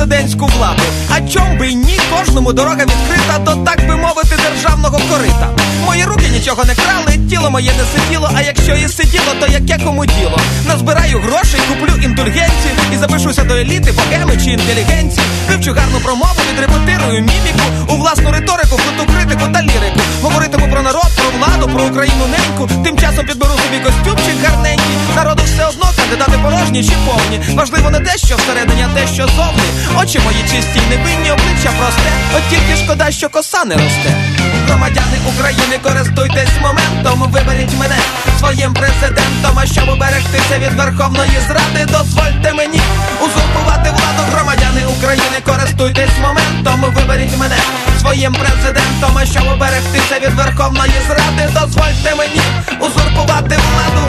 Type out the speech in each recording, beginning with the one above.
президентську владу. А чом би й ні, кожному дорога відкрита до, так би мовити, державного корита. Мої руки нічого не крали, тіло моє не сиділо, а якщо і сиділо, то яке кому діло? Назбираю грошей, куплю індульгенції і запишуся до еліти, богеми чи інтелігенції. Вивчу гарну промову, відрепетирую міміку, у власну риторику, круту критику та лірику. Говоритиму про народ, про владу, про Україну неньку. Тим часом підберу собі костюмчик гарненький. Народу все одно, кандидати порожні чи повні. Важливо не те, що всередині, а те, що зовні. Очі мої чисті, невинні, обличчя просте. От тільки шкода, що коса не росте. Громадяни України, користуйтесь моментом, виберіть мене своїм президентом. А щоб уберегтися від верховної зради, дозвольте мені узурпувати владу. Громадяни України, користуйтесь моментом, виберіть мене своїм президентом. А щоб уберегтися від верховної зради, дозвольте мені узурпувати владу.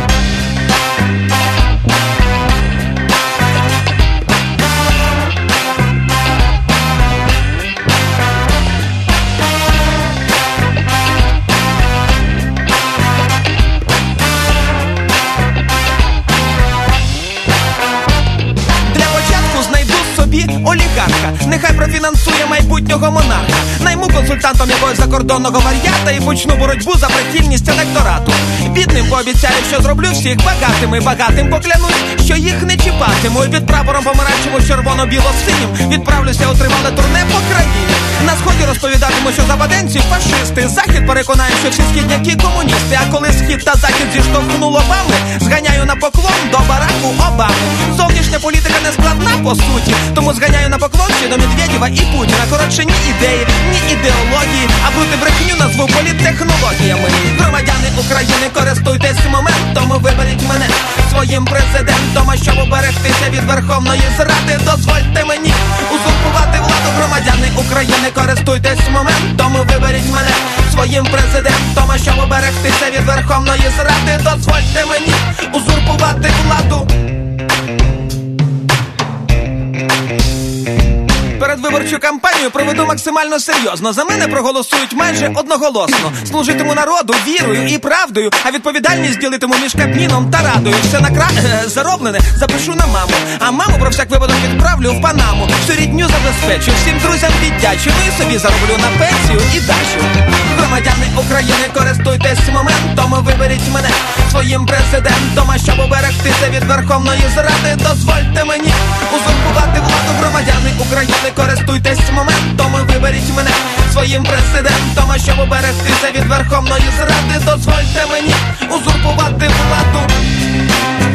Олігарха, нехай профінансує майбутнього монарха. Найму консультантом якогось закордонного вар'ята і почну боротьбу за прихильність електорату. Бідним пообіцяю, що зроблю всіх багатими, багатим поклянусь, що їх не чіпатиму. І під прапором помаранчевим, червоно-біло-синім відправлюся у тривале турне по країні. На сході розповідатиму, що западенці фашисти. Захід переконає, що всі східняки комуністи. А коли схід та захід зіштовхнув лобами, зганяю на поклон до Бараку Обами. Зовнішня політика не складна по суті, тому зганяю на поклон ще до Медведєва і Путіна. Коротше, ні ідеї, ні ідеології, а бути брехню назву політтехнологіями. Громадяни України, користуйтесь моментом, виберіть мене своїм президентом. А щоб уберегтися від верховної зради, дозвольте мені узурпувати владу. Громадяни України, користуйтесь моментом, виберіть мене своїм президентом. А щоб уберегтися від верховної зради, дозвольте мені узурпувати владу. Передвиборчу кампанію проведу максимально серйозно. За мене проголосують майже одноголосно. Служитиму народу вірою і правдою, а відповідальність ділитиму між Кабміном та Радою. Все зароблене запишу на маму, а маму про всяк випадок відправлю в Панаму. Всю рідню забезпечу, всім друзям віддячу, ну і собі зароблю на пенсію і дачу. Громадяни України, користуйтесь моментом, виберіть мене своїм президентом. А щоб уберегтися від верховної зради, дозвольте мені узурпувати владу. Громадяни України, користуйтесь моментом, виберіть мене своїм президентом. А щоб уберегтися від верховної зради, дозвольте мені узурпувати владу.